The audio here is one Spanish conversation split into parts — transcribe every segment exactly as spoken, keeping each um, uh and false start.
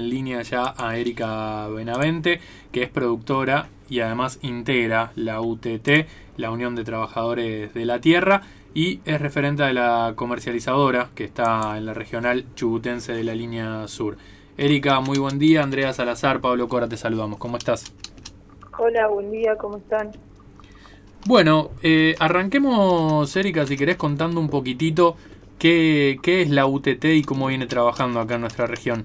en línea ya a Erika Benavente, que es productora y además integra la U T T, la Unión de Trabajadores de la Tierra, y es referente de la comercializadora que está en la regional chubutense de la línea sur. Erika, muy buen día. Andrea Salazar, Pablo Cora, te saludamos. ¿Cómo estás? Hola, buen día, ¿cómo están? Bueno, eh, arranquemos, Erika, si querés, contando un poquitito qué, qué es la U T T y cómo viene trabajando acá en nuestra región.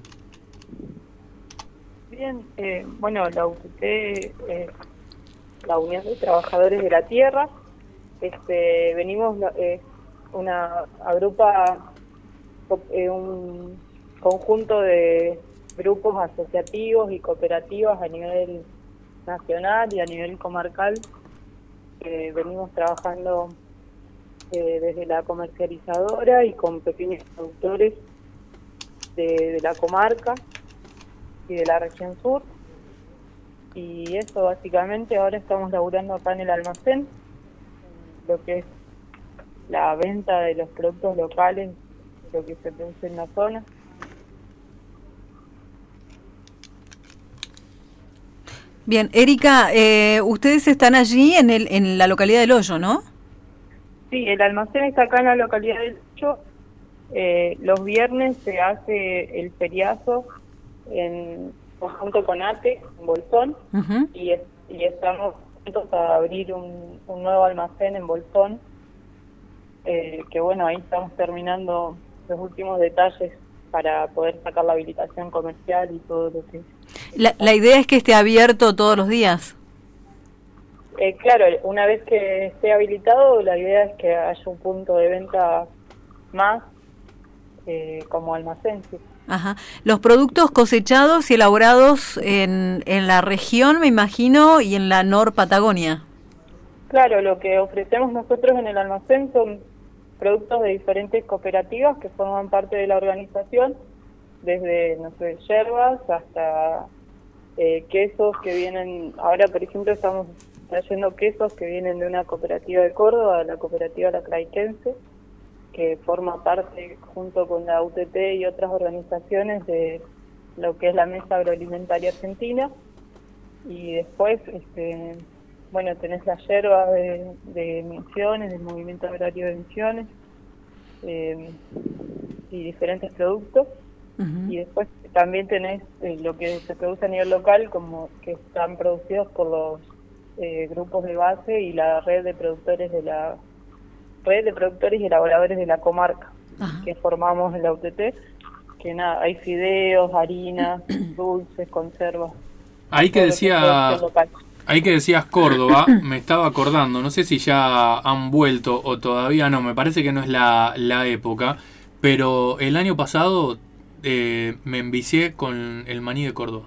Bien, eh, bueno, la U T T es eh, la Unión de Trabajadores de la Tierra. Este, venimos, eh, una agrupa eh, un conjunto de grupos asociativos y cooperativas a nivel nacional y a nivel comarcal. Eh, venimos trabajando eh, desde la comercializadora y con pequeños productores de, de la comarca y de la región sur, y eso básicamente. Ahora estamos laburando acá en el almacén, lo que es la venta de los productos locales, lo que se produce en la zona. Bien, Erika, eh, ustedes están allí en el en la localidad del Hoyo, ¿no? Sí, el almacén está acá en la localidad del Hoyo. Eh, los viernes se hace el feriazo en conjunto con ATE, en Bolsón, uh-huh. y, es, y estamos juntos a abrir un, un nuevo almacén en Bolsón, eh, que bueno, ahí estamos terminando los últimos detalles para poder sacar la habilitación comercial y todo lo que... La, la idea es que esté abierto todos los días. Eh, claro, una vez que esté habilitado, la idea es que haya un punto de venta más eh, como almacén, sí. Ajá. Los productos cosechados y elaborados en, en la región, me imagino, y en la Nor Patagonia. Claro, lo que ofrecemos nosotros en el almacén son productos de diferentes cooperativas que forman parte de la organización, desde, no sé, yerbas hasta eh, quesos que vienen. Ahora, por ejemplo, estamos trayendo quesos que vienen de una cooperativa de Córdoba, la cooperativa La Craiquense, que forma parte, junto con la U T T y otras organizaciones, de lo que es la Mesa Agroalimentaria Argentina. Y después, este, bueno, tenés las yerbas de, de Misiones, del Movimiento Agrario de Misiones, eh, y diferentes productos. Uh-huh. Y después también tenés eh, lo que se produce a nivel local, como que están producidos por los eh, grupos de base y la red de productores de la red de productores y elaboradores de la comarca. Ajá. Que formamos en la U T T, que nada, hay fideos, harinas, dulces, conservas. Ahí que decía, ahí que decías Córdoba, me estaba acordando, no sé si ya han vuelto o todavía no, me parece que no es la, la época, pero el año pasado eh, me envicié con el maní de Córdoba.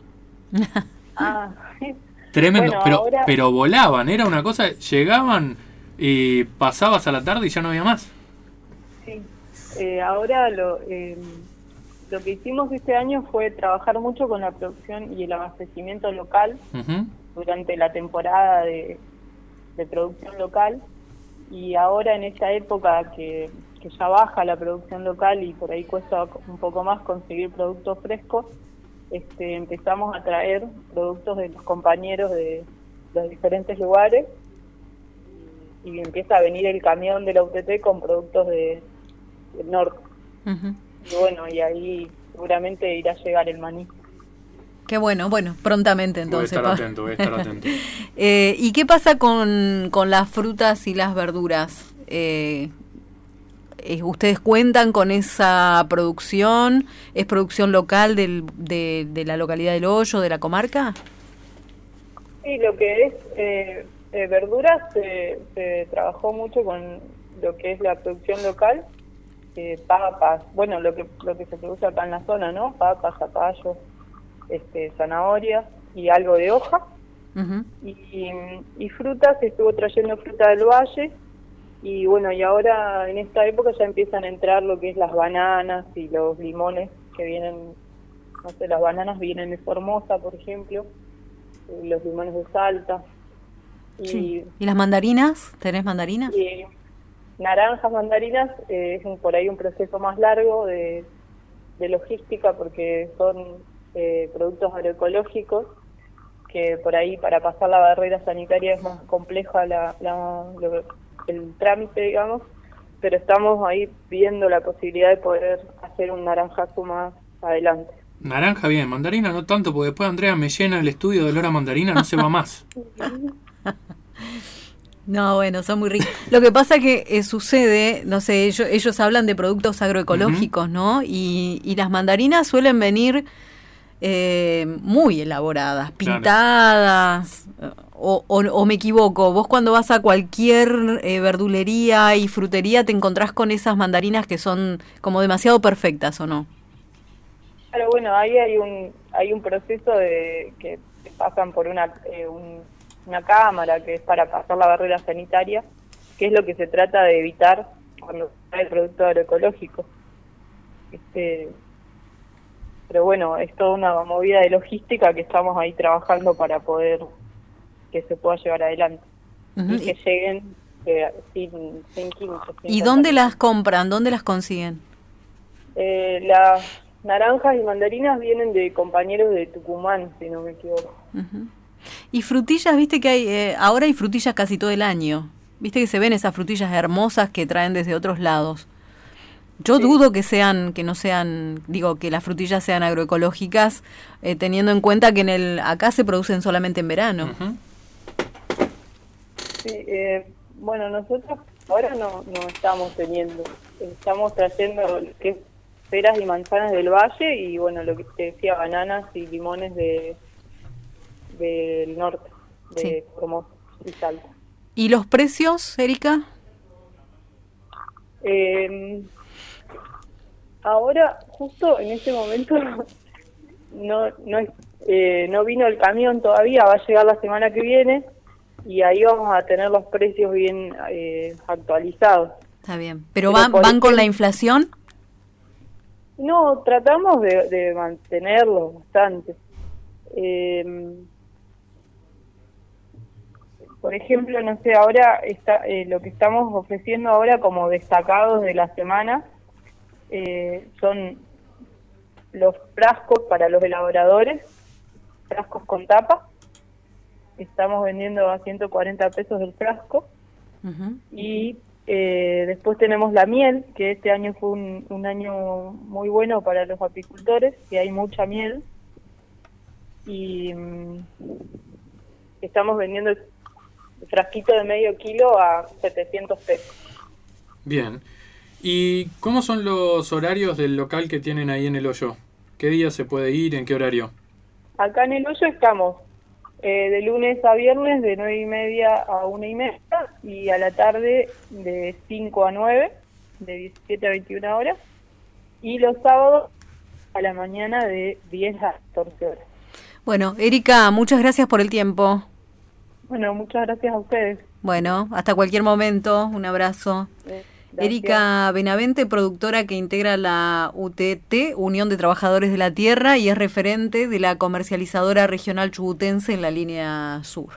Ah, tremendo, bueno, pero ahora... pero volaban, era una cosa, llegaban y pasabas a la tarde y ya no había más. Sí, eh, ahora lo eh, lo que hicimos este año fue trabajar mucho con la producción y el abastecimiento local, uh-huh. durante la temporada de, de producción local, y ahora en esta época que, que ya baja la producción local y por ahí cuesta un poco más conseguir productos frescos, este, empezamos a traer productos de los compañeros de los diferentes lugares, y empieza a venir el camión de la U T T con productos de, del norte. Uh-huh. Y bueno, y ahí seguramente irá a llegar el maní. Qué bueno, bueno, prontamente entonces. Voy a estar atento, voy a estar atento. eh, ¿Y qué pasa con, con las frutas y las verduras? Eh, ¿Ustedes cuentan con esa producción? ¿Es producción local del, de, de la localidad del Hoyo, de la comarca? Sí, lo que es... Eh, Eh, verduras se, se trabajó mucho con lo que es la producción local, eh, papas, bueno, lo que lo que se produce acá en la zona, ¿no? Papas, zapallos, este, zanahorias y algo de hoja. Uh-huh. y, y, y frutas, se estuvo trayendo fruta del valle, y bueno, y ahora en esta época ya empiezan a entrar lo que es las bananas y los limones que vienen, no sé, las bananas vienen de Formosa, por ejemplo, eh, los limones de Salta. Y, sí. ¿Y las mandarinas? ¿Tenés mandarinas? Y naranjas, mandarinas, eh, es un, por ahí un proceso más largo de, de logística, porque son eh, productos agroecológicos, que por ahí para pasar la barrera sanitaria es más compleja la, la, lo, el trámite, digamos, pero estamos ahí viendo la posibilidad de poder hacer un naranjazo más adelante. Naranja bien, mandarina no tanto, porque después Andrea me llena el estudio de olor a mandarina, no se va más. No, bueno, son muy ricos. Lo que pasa que eh, sucede, no sé, ellos, ellos hablan de productos agroecológicos, uh-huh. ¿no? Y, y las mandarinas suelen venir eh, muy elaboradas, pintadas, claro. o, o, o me equivoco. Vos cuando vas a cualquier eh, verdulería y frutería te encontrás con esas mandarinas que son como demasiado perfectas, ¿o no? Claro, bueno, ahí hay un hay un proceso de que pasan por una eh, un, una cámara que es para pasar la barrera sanitaria, que es lo que se trata de evitar cuando sale el producto agroecológico. Este, pero bueno, es toda una movida de logística que estamos ahí trabajando para poder que se pueda llevar adelante, uh-huh. y que lleguen eh, sin, sin químicos. Sin ¿Y dónde las compran? ¿Dónde las consiguen? Eh, las naranjas y mandarinas vienen de compañeros de Tucumán, si no me equivoco. Uh-huh. Y frutillas, viste que hay, eh, ahora hay frutillas casi todo el año. Viste que se ven esas frutillas hermosas que traen desde otros lados. Yo sí. dudo que sean, que no sean, digo, que las frutillas sean agroecológicas, eh, teniendo en cuenta que en el acá se producen solamente en verano. Uh-huh. Sí, eh, bueno, nosotros ahora no, no estamos teniendo, estamos trayendo que es peras y manzanas del valle y bueno, lo que te decía, bananas y limones de del norte, de sí. Formosa y Salta. ¿Y los precios, Erika? Eh, ahora, justo en este momento, no no eh, no vino el camión todavía, va a llegar la semana que viene y ahí vamos a tener los precios bien eh, actualizados. Está bien. ¿Pero, Pero van, van ejemplo, con la inflación? No, tratamos de, de mantenerlo bastante. Eh, por ejemplo, no sé, ahora está eh, lo que estamos ofreciendo ahora como destacados de la semana eh, son los frascos para los elaboradores, frascos con tapa. Estamos vendiendo a ciento cuarenta pesos el frasco. Uh-huh. Y Eh, después tenemos la miel, que este año fue un, un año muy bueno para los apicultores, que hay mucha miel. Y mm, estamos vendiendo el frasquito de medio kilo a setecientos pesos. Bien. ¿Y cómo son los horarios del local que tienen ahí en El Hoyo? ¿Qué día se puede ir? ¿En qué horario? Acá en El Hoyo estamos Eh, de lunes a viernes de nueve y media a una y media y a la tarde de cinco a nueve, de diecisiete a veintiuna horas, y los sábados a la mañana de diez a catorce horas. Bueno, Erika, muchas gracias por el tiempo. Bueno, muchas gracias a ustedes. Bueno, hasta cualquier momento, un abrazo. Eh. Erika Benavente, productora que integra la U T T, Unión de Trabajadores de la Tierra, y es referente de la comercializadora regional chubutense en la línea sur.